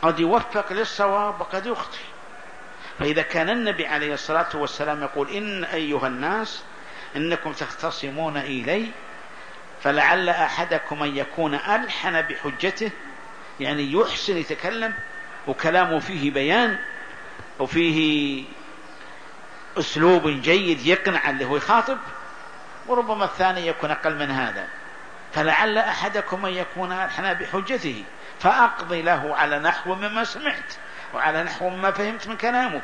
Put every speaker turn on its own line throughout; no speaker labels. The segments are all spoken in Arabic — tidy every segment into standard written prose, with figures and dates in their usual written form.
قد يوفق للصواب وقد يخطئ. فإذا كان النبي عليه الصلاة والسلام يقول إن أيها الناس إنكم تختصمون إلي فلعل أحدكم أن يكون ألحن بحجته، يعني يحسن يتكلم وكلامه فيه بيان وفيه أسلوب جيد يقنع اللي هو يخاطب، وربما الثاني يكون أقل من هذا. فلعل أحدكم أن يكون ألحن بحجته فأقضي له على نحو مما سمعت وعلى نحو مما فهمت من كلامه.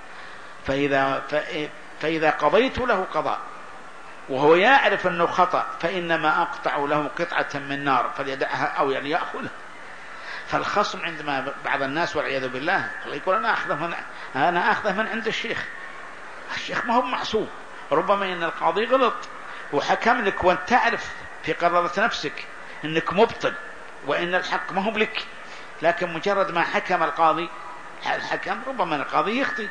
فإذا قضيت له قضاء وهو يعرف أنه خطأ فإنما أقطع له قطعة من نار فليدعها أو يعني يأخذها. فالخصم عندما بعض الناس والعياذ بالله يقول أنا أخذه من عند الشيخ ما هو معصوم، ربما إن القاضي غلط وحكم لك وأنت تعرف في قرارة نفسك أنك مبطل وإن الحق ما هو لك، لكن مجرد ما حكم القاضي الحكم ربما القاضي يخطئ،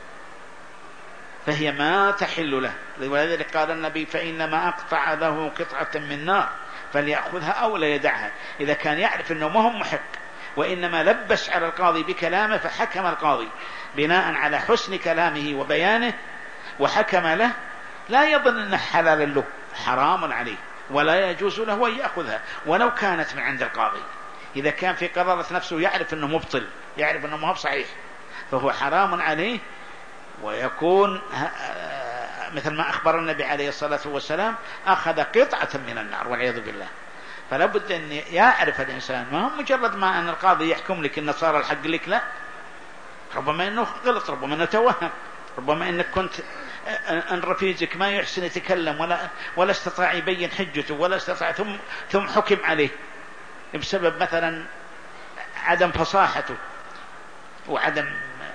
فهي ما تحل له. ولذلك قال النبي فإنما أقطع له قطعة من نار فليأخذها أو لا يدعها. إذا كان يعرف أنه ما هو محق وإنما لبس على القاضي بكلامه فحكم القاضي بناء على حسن كلامه وبيانه وحكم له، لا يظن أنه حلال له، حرام عليه ولا يجوز له أن يأخذها ولو كانت من عند القاضي. إذا كان في قرارة نفسه يعرف أنه مبطل، يعرف أنه ما هو صحيح، فهو حرام عليه ويكون مثل ما أخبر النبي عليه الصلاة والسلام أخذ قطعة من النار والعياذ بالله. فلا بد أن يعرف الإنسان، ما هو مجرد ما أن القاضي يحكم لك أن صار الحق لك، لا، ربما أنه غلط، ربما أنه توهم، ربما أنك كنت أن رفيقك ما يحسن يتكلم ولا استطاع يبين حجته ولا استطاع ثم حكم عليه بسبب مثلا عدم فصاحته وعدم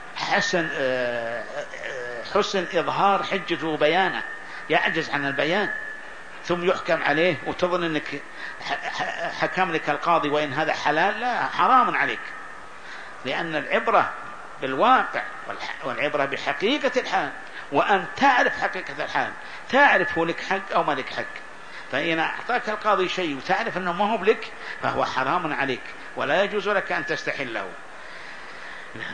حسن إظهار حجته وبيانه، يعجز عن البيان ثم يحكم عليه وتظن أنك حكم لك القاضي وإن هذا حلال، لا، حرام عليك. لأن العبرة بالواقع والعبرة بحقيقة الحال، وأن تعرف حقيقة الحال، تعرف هو لك حق أو ما لك حق. فإن أعطاك القاضي شيء وتعرف أنه ما هو بلك فهو حرام عليك ولا يجوز لك أن تستحله. نعم.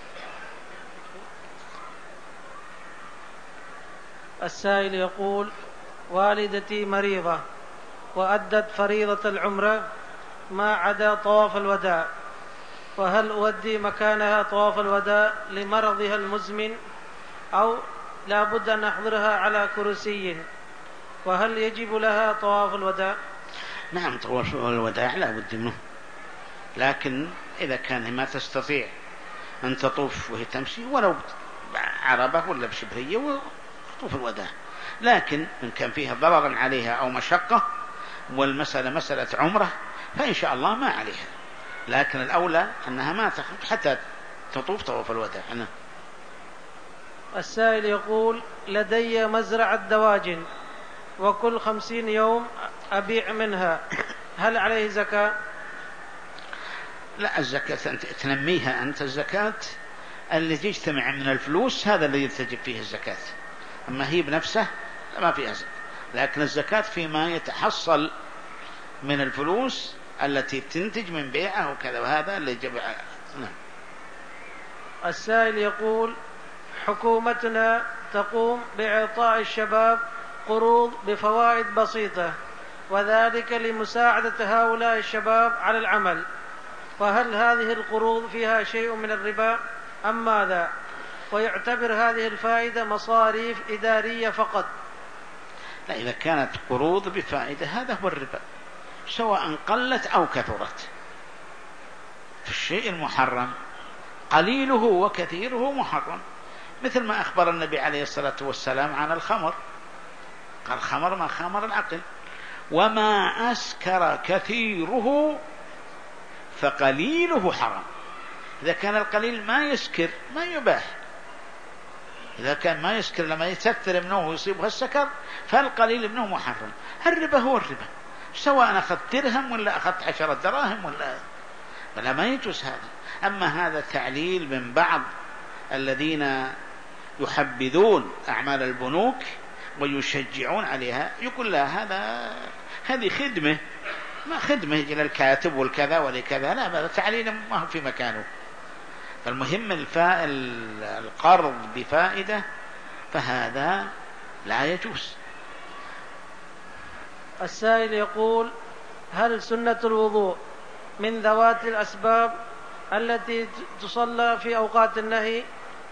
السائل يقول والدتي مريضة وأدت فريضة العمرة ما عدا طواف الوداع، فهل أودي مكانها طواف الوداع لمرضها المزمن أو لا بد أن أحضرها على كرسي، وهل يجب لها طواف الوداع؟
نعم، طواف الوداع لا بد منه، لكن إذا كان ما تستطيع أن تطوف وهي تمشي ولو عربة ولا بشبهية وطوف الوداع، لكن إن كان فيها ضرر عليها أو مشقة والمسألة مسألة عمره فإن شاء الله ما عليها، لكن الأولى أنها ما تخرج حتى تطوف طواف الوداع.
السائل يقول لدي مزرعة دواجن وكل 50 يوم أبيع منها، هل عليه زكاة؟
لا، الزكاة أنت تنميها، أنت الزكاة اللي تجتمع من الفلوس هذا الذي تجب فيه الزكاة، أما هي بنفسه ما فيها زكاة، لكن الزكاة فيما يتحصل من الفلوس التي تنتج من بيعه وكذا، وهذا اللي يجب. نعم.
السائل يقول حكومتنا تقوم بإعطاء الشباب قروض بفوائد بسيطة وذلك لمساعدة هؤلاء الشباب على العمل، فهل هذه القروض فيها شيء من الربا أم ماذا؟ ويعتبر هذه الفائدة مصاريف إدارية فقط.
لا، إذا كانت قروض بفائدة هذا هو الربا سواء قلت أو كثرت. في الشيء المحرم قليله وكثيره محرم، مثل ما أخبر النبي عليه الصلاة والسلام عن الخمر، قال الخمر ما خمر العقل، وما أسكر كثيره فقليله حرام. إذا كان القليل ما يسكر ما يباح، إذا كان ما يسكر لما يتكثر منه ويصيبها السكر فالقليل منه محرم. الربا هو الربا سواء أخذت درهم ولا أخذت 10 دراهم ولا ما يجوز هذا. أما هذا تعليل من بعض الذين يحبذون أعمال البنوك ويشجعون عليها، يقول لا هذه خدمة، ما خدمة إلى الكاتب والكذا ولكذا، لا، هذا تعليل ما هو في مكانه. فالمهم القرض بفائدة فهذا لا يجوز.
السائل يقول: هل سنة الوضوء من ذوات الأسباب التي تصلى في أوقات النهي؟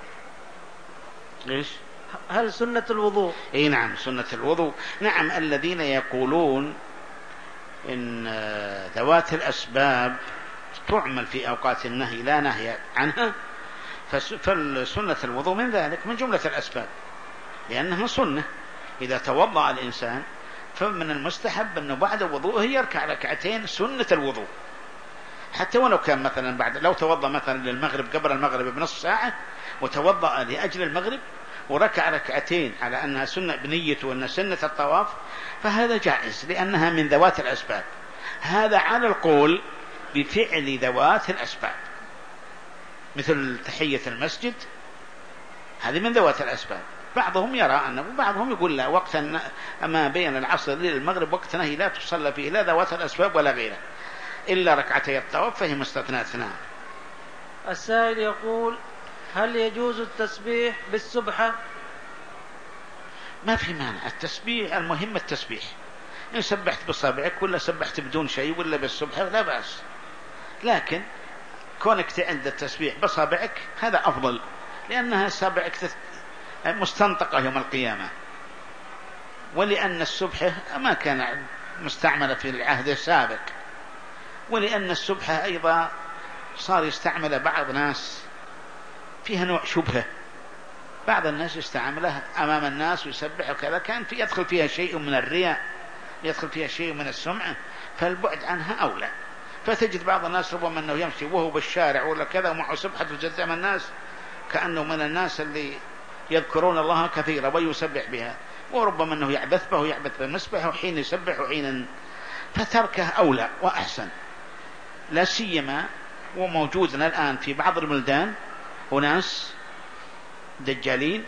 إيش؟
هل سنة الوضوء؟
إيه نعم، سنة الوضوء. نعم، الذين يقولون إن ذوات الأسباب تعمل في أوقات النهي لا نهي عنها، فالسنة الوضوء من ذلك، من جملة الأسباب، لأنها سنة. إذا توضأ الإنسان فمن المستحب أنه بعد وضوءه يركع ركعتين سنة الوضوء، حتى ولو كان مثلا لو توضأ مثلا للمغرب قبل المغرب بنصف ساعة وتوضأ لأجل المغرب وركع ركعتين على أنها سنة بنيته وأنها سنة الطواف، فهذا جائز لأنها من ذوات الأسباب. هذا على القول بفعل ذوات الأسباب، مثل تحية المسجد، هذه من ذوات الأسباب. بعضهم يرى أنه، وبعضهم يقول لا، وقت ما بين العصر للمغرب وقت نهي لا تصلى فيه لا ذوات الأسباب ولا غيره إلا ركعتي الطواف، فهي مستثنات. نعم.
السائل يقول: هل يجوز التسبيح بالسبحة؟
ما في مانع التسبيح، المهم التسبيح. إن سبحت بصابعك ولا سبحت بدون شيء ولا بالسبحة لا بأس، لكن كونك تعد التسبيح بصابعك هذا أفضل، لأنها سابعك مستنطقة يوم القيامة، ولأن السبحة ما كان مستعملة في العهد السابق، ولأن السبحة أيضا صار يستعمل بعض الناس فيها نوع شبهة، بعض الناس يستعملها أمام الناس ويسبح وكذا، كان يدخل فيها شيء من الرياء، يدخل فيها شيء من السمعة، فالبعد عنها أولى. فتجد بعض الناس ربما أنه يمشي وهو بالشارع ولا كذا ومعه سبحة قدام الناس كأنه من الناس اللي يذكرون الله كثيرا ويسبح بها، وربما أنه يعبث به ويعبث بالمسبح وحين يسبح وحين، فتركه أولى وأحسن. لا سيما وموجودنا الآن في بعض البلدان وناس دجالين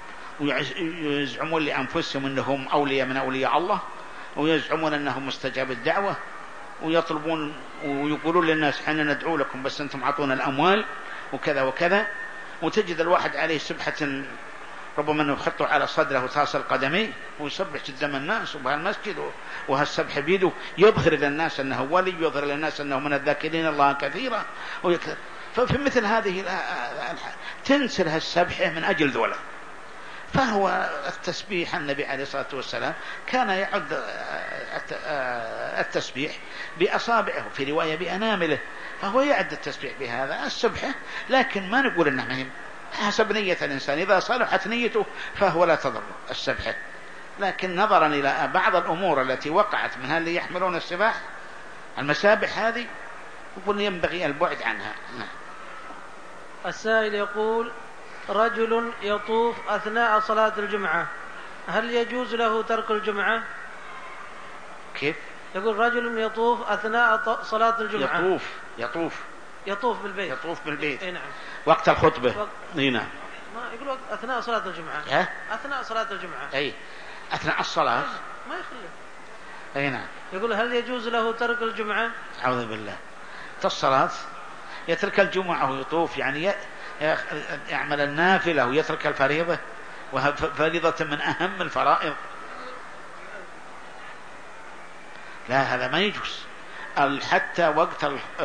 ويزعمون لأنفسهم أنهم أولياء من أولياء الله، ويزعمون أنهم مستجاب الدعوة، ويطلبون ويقولون للناس حين ندعو لكم بس أنتم عطونا الأموال وكذا وكذا. وتجد الواحد عليه سبحة ربما أنه يحطه على صدره وتصل قدميه ويسبح قدام الناس وبهالمسجد وهالسبح بيده، يظهر للناس أنه ولي، يظهر للناس أنه من الذاكرين الله كثيرا ففي مثل هذه تنسل هالسبحة من أجل ذولا. فهو التسبيح، النبي عليه الصلاة والسلام كان يعد التسبيح بأصابعه، في رواية بأنامله، فهو يعد التسبيح بهذا السبحة، لكن ما نقول أنه مهم، حسب نية الإنسان، إذا صلحت نيته فهو لا تضر السبحة. لكن نظرا إلى بعض الأمور التي وقعت من اللي يحملون السباح المسابح هذه، يقول ينبغي البعد عنها.
السائل يقول: رجل يطوف أثناء صلاة الجمعة، هل يجوز له ترك الجمعة؟
كيف؟
يقول: رجل يطوف أثناء صلاة الجمعة.
يطوف
بالبيت.
يطوف بالبيت.
إيه نعم.
وقت الخطبة. إيه نعم.
ما يقول أثناء صلاة الجمعة. أثناء صلاة الجمعة.
أي أثناء الصلاة.
ما يخلي.
أي نعم.
يقول: هل يجوز له ترك الجمعة؟
أعوذ بالله. الصلاة يترك الجمعة ويطوف، يعني يعمل النافلة ويترك الفريضة، وفريضة من أهم الفرائض. لا، هذا ما يجوز. حتى وقت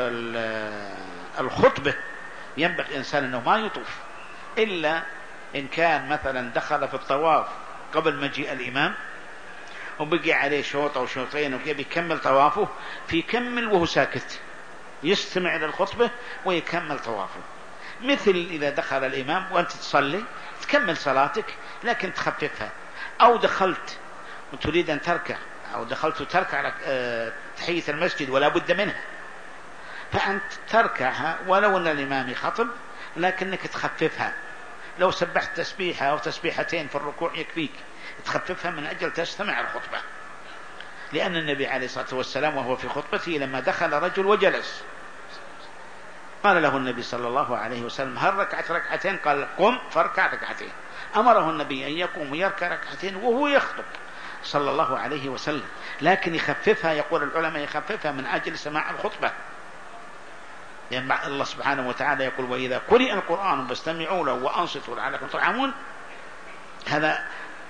الخطبة ينبغي الإنسان أنه ما يطوف، إلا إن كان مثلا دخل في الطواف قبل مجيء الإمام وبقي عليه شوط أو شوطين وبقي يكمل طوافه، فيكمل وهو ساكت، يستمع للخطبة ويكمل طوافه. مثل إذا دخل الإمام وأنت تصلي تكمل صلاتك لكن تخففها، أو دخلت وتريد أن تركع، أو دخلت تركع تحية المسجد ولا بد منها، فأنت تركعها ولو أن الإمام يخطب، لكنك تخففها. لو سبحت تسبيحة أو تسبيحتين في الركوع يكفيك، تخففها من أجل تستمع الخطبة. لأن النبي عليه الصلاة والسلام وهو في خطبته لما دخل رجل وجلس قال له النبي صلى الله عليه وسلم: هل ركعت ركعتين؟ قال: قم فاركع ركعتين. أمره النبي أن يقوم ويركع ركعتين وهو يخطب صلى الله عليه وسلم، لكن يخففها، يقول العلماء يخففها من أجل سماع الخطبة. لأن الله سبحانه وتعالى يقول وإذا قرئ القرآن فاستمعوا له وأنصتوا لعلكم ترحمون. هذا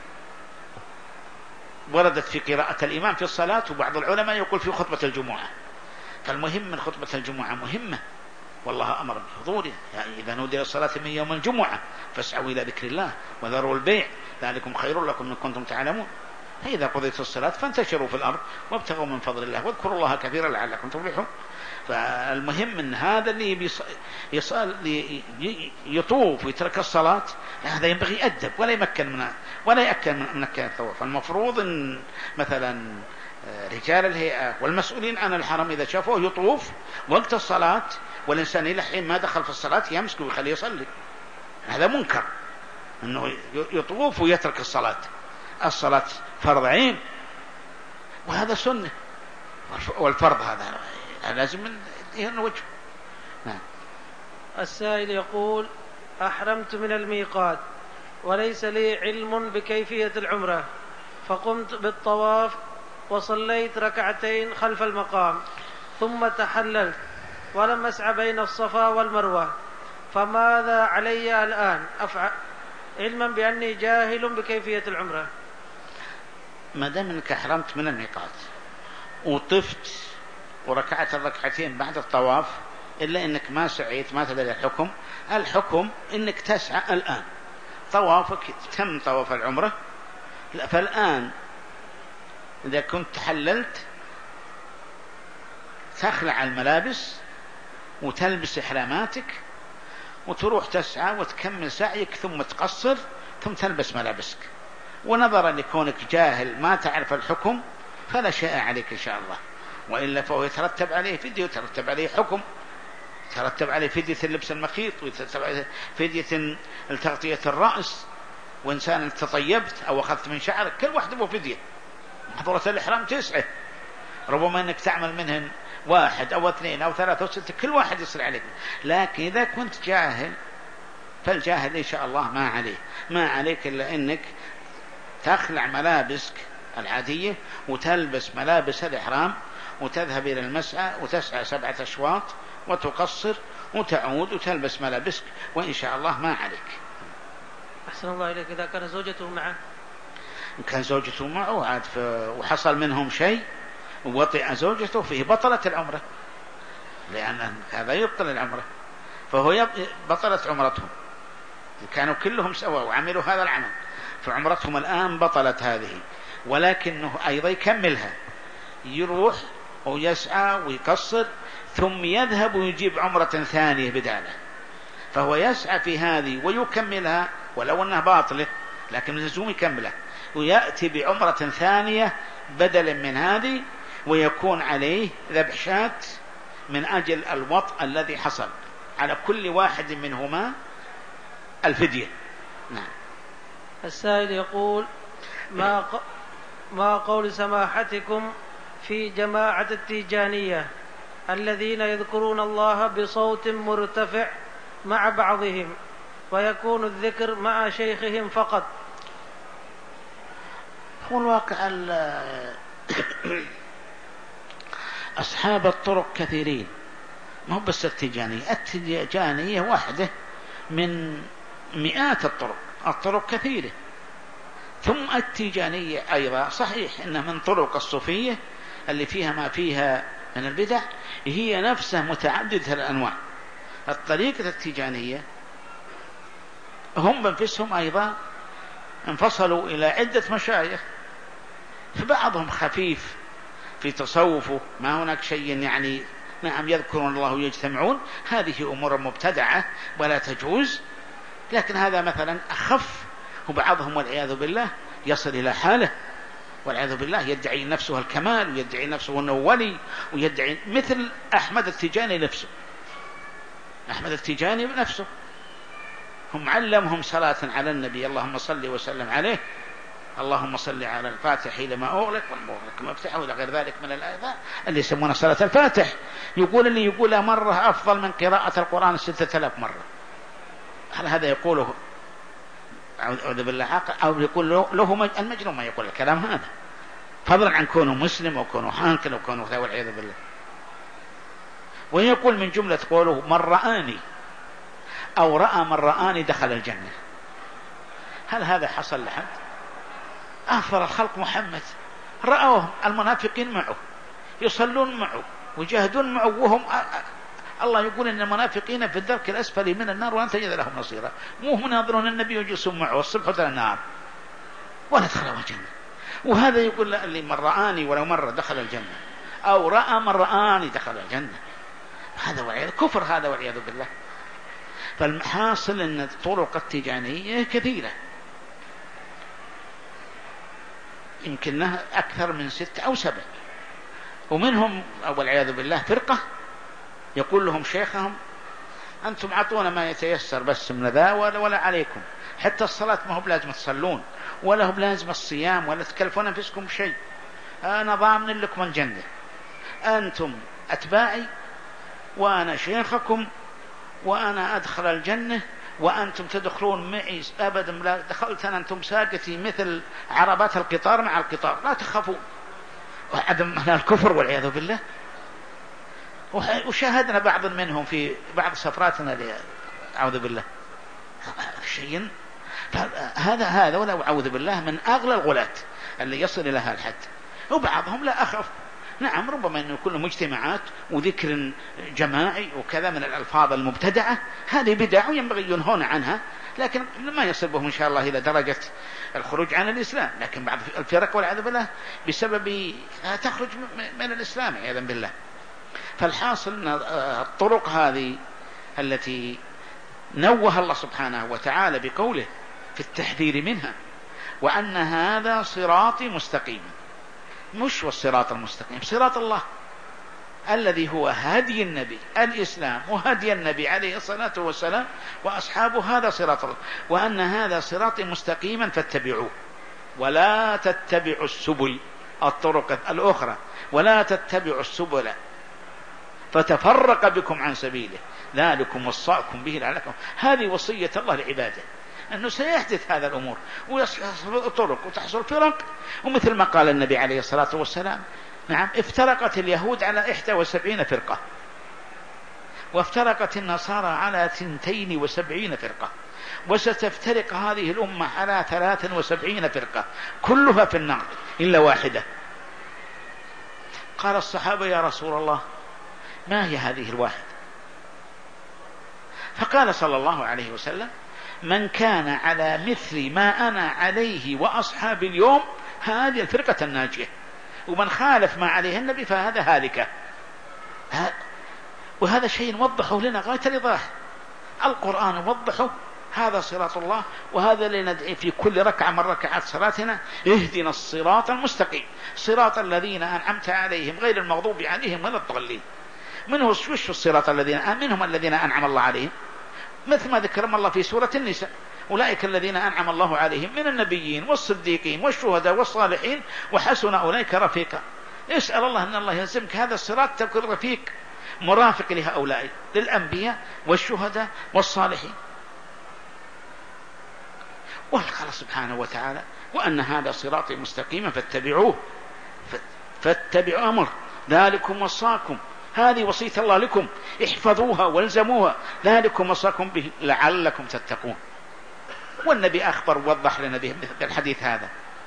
وردت في قراءة الإمام في الصلاة، وبعض العلماء يقول في خطبة الجمعة. فالمهم من خطبة الجمعة مهمة، والله أمر بحضوره، يعني إذا نودي للصلاة من يوم الجمعة فاسعوا إلى ذكر الله وذروا البيع ذلكم خير لكم إن كنتم تعلمون. فإذا قضيت الصلاة فانتشروا في الأرض وابتغوا من فضل الله واذكروا الله كثيرا لعلكم تفلحون. فالمهم ان هذا اللي يطوف ويترك الصلاة هذا ينبغي أدب ولا يمكن من الطواف. المفروض ان مثلا رجال الهيئة والمسؤولين عن الحرم إذا شافوه يطوف وقت الصلاة والإنسان إلى حين ما دخل في الصلاة يمسكه ويخليه يصلي، هذا منكر أنه يطوف ويترك الصلاة فرض عين، وهذا سنة، والفرض هذا لازم من وجه. نعم.
السائل يقول: أحرمت من الميقات وليس لي علم بكيفية العمرة، فقمت بالطواف وصليت ركعتين خلف المقام ثم تحللت ولم أسعى بين الصفا والمروة، فماذا علي الآن أفعل علما بأني جاهل بكيفية العمرة؟
ما دام أنك أحرمت من الميقات وطفت وركعت الركعتين بعد الطواف إلا أنك ما سعيت ما تدري الحكم أنك تسعى الآن. طوافك تم طواف العمرة، فالآن إذا كنت تحللت تخلع الملابس وتلبس إحراماتك وتروح تسعى وتكمل سعيك ثم تقصر ثم تلبس ملابسك. ونظرا لكونك جاهل ما تعرف الحكم فلا شيء عليك إن شاء الله، وإلا فهو يترتب عليه فدية ويترتب عليه حكم، يترتب عليه فدية اللبس المخيط ويترتب عليه فدية التغطية الرأس، وإنسان تطيبت أو أخذت من شعرك كل واحد له فدية. محظورة الإحرام 9، ربما أنك تعمل منهن 1 أو 2 أو 3 أو 6، كل واحد يصل عليك. لكن إذا كنت جاهل فالجاهل إن شاء الله ما عليك إلا أنك تخلع ملابسك العادية وتلبس ملابس الإحرام وتذهب إلى المسعى وتسعى 7 أشواط وتقصر وتعود وتلبس ملابسك، وإن شاء الله ما عليك.
أحسن الله إليك. إذا كان زوجته معه،
إن كان زوجته معه عاد وحصل منهم شيء ووطئ زوجته فيه بطلت العمرة، لأن هذا يبطل العمرة، فهو بطلت عمرتهم. كانوا كلهم سواء وعملوا هذا العمل فعمرتهم الآن بطلت هذه، ولكنه أيضا يكملها، يروح ويسعى ويقصر ثم يذهب ويجيب عمرة ثانية بداله، فهو يسعى في هذه ويكملها ولو أنها باطلة لكن لزوم يكملها، ويأتي بعمرة ثانية بدلا من هذه، ويكون عليه ذبح شاة من أجل الوطء الذي حصل، على كل واحد منهما الفدية. نعم.
السائل يقول: ما قول سماحتكم في جماعة التيجانية الذين يذكرون الله بصوت مرتفع مع بعضهم ويكون الذكر مع شيخهم فقط؟
هو الواقع أصحاب الطرق كثيرين، ما هو بس التيجانية واحدة من مئات الطرق كثيرة. ثم التيجانية أيضا صحيح إنها من طرق الصوفية اللي فيها ما فيها من البدع، هي نفسها متعددة الأنواع. الطريقة التيجانية هم بنفسهم أيضا انفصلوا إلى عدة مشايخ، فبعضهم خفيف في تصوفه، ما هناك شيء يعني نعم يذكرون الله ويجتمعون، هذه أمور مبتدعة ولا تجوز، لكن هذا مثلا أخف. وبعضهم والعياذ بالله يصل إلى حاله والعياذ بالله يدعي نفسه الكمال ويدعي نفسه أنه ولي، ويدعي مثل أحمد التيجاني نفسه. أحمد التيجاني نفسه هم علمهم صلاة على النبي اللهم صل وسلم عليه، اللهم صل على الفاتح لما أغلق والمغلق ما افتحه إلى غير ذلك من الآيات اللي يسمونها صلاة الفاتح. يقول اللي يقولها مرة أفضل من قراءة القرآن 6000 مرة. هل هذا يقوله أعوذ بالله عاقل، أو يقول له المجنون ما يقول الكلام هذا، فضلا عن كونه مسلم أو كونه حانكل أو كونه والعياذ بالله. ويقول من جملة قوله من رآني أو رأى من رآني دخل الجنة. هل هذا حصل لحد؟ أفضل الخلق محمد رأوهم المنافقين معه يصلون معه ويجاهدون معه، وهم الله يقول إن المنافقين في الدرك الأسفل من النار ولن تجد لهم نصيرا. مو هم يناظرون النبي ويجلسون معه الصبح وترى النار ولا دخلوا الجنة. وهذا يقول اللي من رآني ولو مرة دخل الجنة، أو رأى من رآني دخل الجنة. هذا والعياذ كفر، هذا والعياذ بالله. فالحاصل أن الطرق التجانية كثيرة، يمكنها أكثر من 6 أو 7، ومنهم والعياذ بالله فرقة يقول لهم شيخهم أنتم عطونا ما يتيسر بس من ذا ولا عليكم، حتى الصلاة ما هو بلازم تصلون ولا هو بلازم الصيام ولا تكلفون أنفسكم بشيء، أنا ضامن لكم الجنة، أنتم أتباعي وأنا شيخكم وأنا أدخل الجنة وأنتم تدخلون معي أبدا، لا دخلت أنا أنتم ساقتي مثل عربات القطار مع القطار لا تخافوا. وعدم الكفر والعياذ بالله. وشاهدنا بعض منهم في بعض سفراتنا أعوذ بالله شيء. هذا ولا أعوذ بالله من أغلى الغلاة اللي يصل إلى هذا الحد. وبعضهم لا أخف، نعم ربما أنه يكون مجتمعات وذكر جماعي وكذا من الألفاظ المبتدعة، هذه بدع وينبغي ينهون عنها، لكن ما يصل بهم إن شاء الله إلى درجة الخروج عن الإسلام. لكن بعض الفرق والعياذ بالله بسبب تخرج من الإسلام عياذا بالله. فالحاصل أن الطرق هذه التي نوه الله سبحانه وتعالى بقوله في التحذير منها، وأن هذا صراطي مستقيما، مش والصراط المستقيم صراط الله الذي هو هدي النبي الإسلام وهدي النبي عليه الصلاة والسلام وأصحابه، هذا صراط الله، وأن هذا صراطي مستقيما فاتبعوه ولا تتبعوا السبل الطرق الأخرى، ولا تتبعوا السبل فتفرق بكم عن سبيله ذلكم وصاكم به لعلكم. هذه وصية الله لعباده أنه سيحدث هذا الأمور ويحصل طرق وتحصل فرق. ومثل ما قال النبي عليه الصلاة والسلام نعم افترقت اليهود على 71 فرقة وافترقت النصارى على 72 فرقة وستفترق هذه الأمة على 73 فرقة كلها في النار إلا واحدة. قال الصحابة يا رسول الله ما هي هذه الواحدة؟ فقال صلى الله عليه وسلم من كان على مثل ما أنا عليه وأصحابي اليوم هذه الفرقة الناجية، ومن خالف ما عليه النبي فهذا هالك. وهذا شيء نوضحه لنا غاية الإيضاح، القرآن وضحه هذا صراط الله، وهذا لندعي في كل ركعة من ركعات صلاتنا اهدنا الصراط المستقيم صراط الذين أنعمت عليهم غير المغضوب عليهم ولا الضالين. منه وش الصراط الذين منهم الذين أنعم الله عليهم، مثل ما ذكرهم الله في سورة النساء أولئك الذين أنعم الله عليهم من النبيين والصديقين والشهداء والصالحين وحسن أولئك رفيقا. اسأل الله أن الله يلزمك هذا الصراط تكون رفيق مرافق لهؤلاء للأنبياء والشهداء والصالحين. وقال سبحانه وتعالى وأن هذا صراطي مستقيما فاتبعوا أمر ذلكم وصاكم، هذه وصية الله لكم احفظوها والزموها ذلكم وصاكم به لعلكم تتقون. والنبي أخبر ووضح لنا به مثل الحديث هذا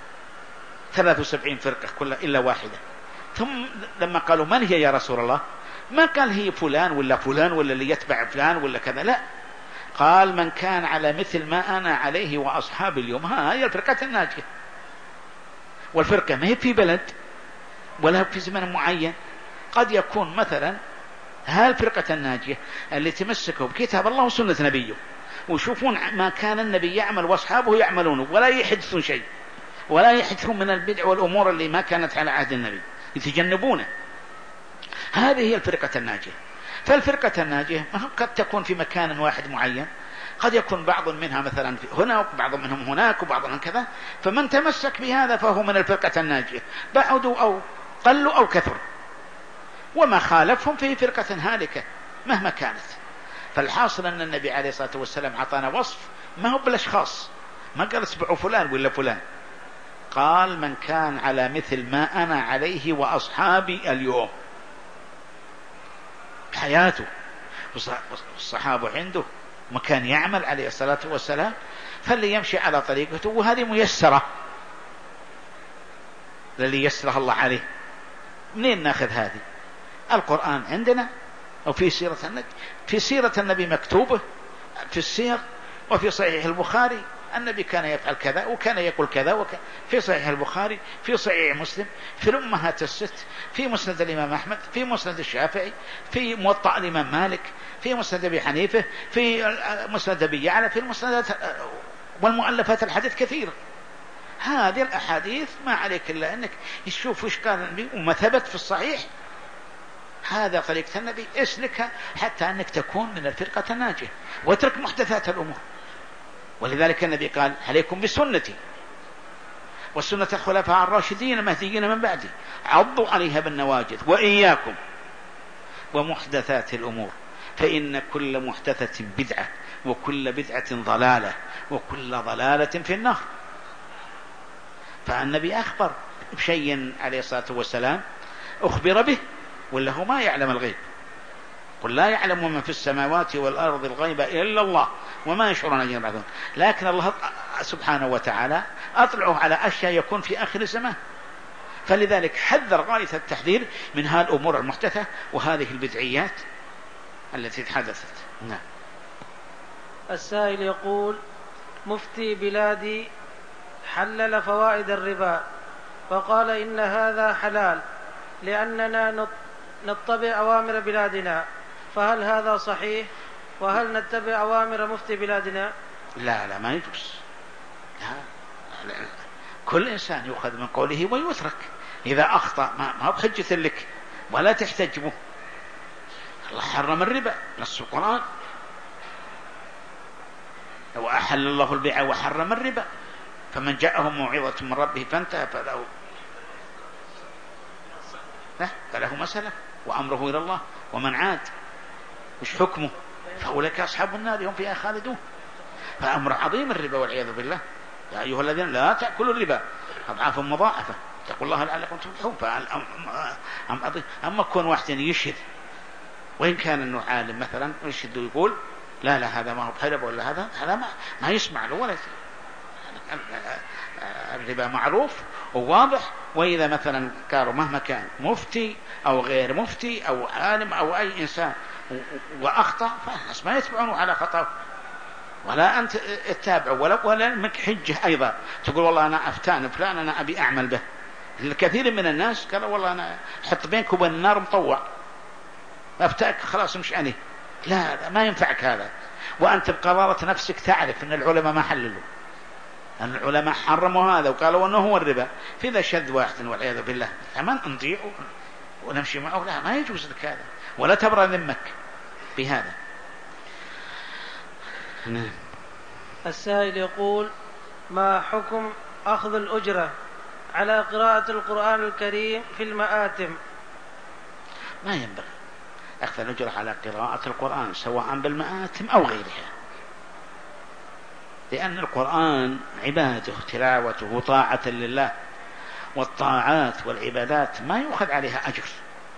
73 فرقة كلها إلا واحدة. ثم لما قالوا من هي يا رسول الله ما قال هي فلان ولا فلان ولا اللي يتبع فلان ولا كذا، لا قال من كان على مثل ما أنا عليه وأصحاب اليوم هي الفرقة الناجية. والفرقة ما هي في بلد ولا في زمن معين، قد يكون مثلا الفرقة الناجية اللي تمسكوا بكتاب الله وسنة نبيه ويشوفون ما كان النبي يعمل وأصحابه يعملونه ولا يحدثون شيء ولا يحدثون من البدع والأمور اللي ما كانت على عهد النبي يتجنبونه. هذه هي الفرقة الناجية. فالفرقة الناجية قد تكون في مكان واحد معين، قد يكون بعض منها مثلا هنا وبعض منهم هناك وبعض من كذا، فمن تمسك بهذا فهو من الفرقة الناجية بعدوا أو قلوا أو كثروا، وما خالفهم في فرقة هالكة مهما كانت. فالحاصل أن النبي عليه الصلاة والسلام عطانا وصف ما هو بالأشخاص، ما قال اسبعوا فلان ولا فلان، قال من كان على مثل ما أنا عليه وأصحابي اليوم. حياته، والصحابة عنده مكان يعمل عليه الصلاة والسلام، فاللي يمشي على طريقته، وهذه ميسرة للي يسره الله عليه. منين ناخذ هذه؟ القرآن عندنا، أو في سيرة النبي، في سيرة النبي مكتوبة في السير، وفي صحيح البخاري النبي كان يفعل كذا وكان يقول كذا وكذا، في صحيح البخاري، في صحيح مسلم، في الأمهات الست، في مسند الإمام أحمد، في مسند الشافعي، في موطأ الإمام مالك، في مسند أبي حنيفة، في مسند أبي يعلى، في المسندات والمؤلفات الحديث كثير. هذه الأحاديث ما عليك إلا أنك تشوف وش قال النبي وما ثبت في الصحيح، هذا طريقة النبي، اسلكها حتى أنك تكون من الفرقة الناجية، واترك محدثات الأمور. ولذلك النبي قال: عليكم بسنتي والسنة الخلفاء الراشدين المهديين من بعدي، عضوا عليها بالنواجذ، وإياكم ومحدثات الأمور، فإن كل محدثة بدعة، وكل بدعة ضلالة، وكل ضلالة في النار. فالنبي أخبر بشيء عليه الصلاة والسلام أخبر به، ولا هو ما يعلم الغيب؟ قل لا يعلم من في السماوات والأرض الغيب إلا الله وما يشعرون أن يبعثون. لكن الله سبحانه وتعالى أطلعه على أشياء يكون في آخر الزمان، فلذلك حذر غاية التحذير من هذه الأمور المحدثة وهذه البدعيات التي حدثت. نعم.
السائل يقول: مفتي بلادي حلل فوائد الربا، فقال إن هذا حلال لأننا نتبع أوامر بلادنا، فهل هذا صحيح؟ وهل نتبع أوامر مفتي بلادنا؟
لا ما يجوز. لا. كل إنسان يؤخذ من قوله ويترك. إذا أخطأ ما بحجة لك ولا تحتج به. الله حرم الربا، نص القرآن: وأحل الله البيع وحرم الربا، فمن جاءه موعظة من ربه فانتهى فله مسألة وأمره إلى الله، ومن عاد وش حكمه؟ فأولئك أصحاب النار هم فيها خالدون. فأمر عظيم الربا والعياذ بالله. يا أيها الذين لا تأكلوا الربا أضعافا مضاعفة اتقوا الله لعلكم تفلحون. أما كون واحد يشهد وإن كان إنه عالم مثلا يشهد ويقول لا هذا ما هو بحلب ولا هذا ما يسمع له ولا الربا معروف وواضح. وإذا مثلا كانوا مهما كان مفتي أو غير مفتي أو عالم أو أي إنسان وأخطأ، فالناس ما يتبعونه على خطأه، ولا أنت تتابعه ولا لك حجة أيضا تقول والله أنا أفتان فلان أنا أبي أعمل به. الكثير من الناس قالوا والله أنا حط بينك وبين النار مطوع، أفتاك خلاص مش أنا. لا ما ينفعك هذا. وأنت بقرارة نفسك تعرف أن العلماء ما حللوا، أن العلماء حرموا هذا وقالوا أنه هو الربا. فإذا شذ واحد والعياذ بالله كمان نضيع ونمشي معه، لا ما يجوز لك هذا، ولا تبرأ ذمك بهذا. نعم.
السائل يقول: ما حكم أخذ الأجرة على قراءة القرآن الكريم في المآتم؟
ما ينبغي أخذ الأجرة على قراءة القرآن سواء بالمآتم أو غيرها، لأن القرآن عباده تلاوته طاعة لله، والطاعات والعبادات ما يؤخذ عليها أجر.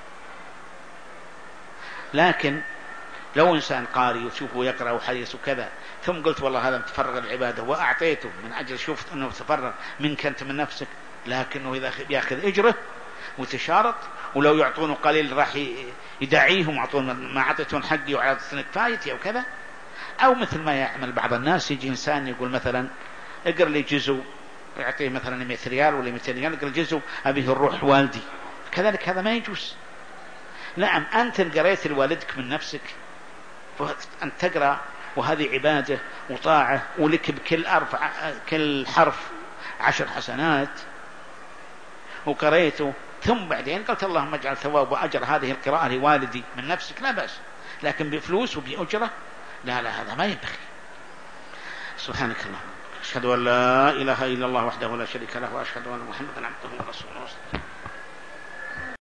لكن لو إنسان قاري وشوفه يقرأ حديث وكذا ثم قلت والله هذا متفرغ العبادة وأعطيته من أجل شفت أنه متفرغ منك أنت من نفسك، لكنه إذا يأخذ أجره وتشارط، ولو يعطونه قليل راح يدعيهم يعطون ما أعطيتهم حقي وعطيتني كفايتي أو كذا. أو مثل ما يعمل بعض الناس، يجي إنسان يقول مثلا اقرأ لي جزء، يعطيه مثلا 100 ريال ولا 200 ريال، اقرأ جزء أبيه الروح والدي، كذلك هذا ما يجوز. نعم أنت قريت لوالدك من نفسك أن تقرأ، وهذه عبادة وطاعة، ولك كل حرف 10 حسنات وقريته، ثم بعدين قلت اللهم اجعل ثواب وأجر هذه القراءة لوالدي من نفسك، لا بأس. لكن بفلوس وبأجرة لا هذا ما ينبغي. سبحانك اللهم أشهد أن لا إله إلا الله وحده لا شريك له، وأشهد أن محمدا عبده ورسوله.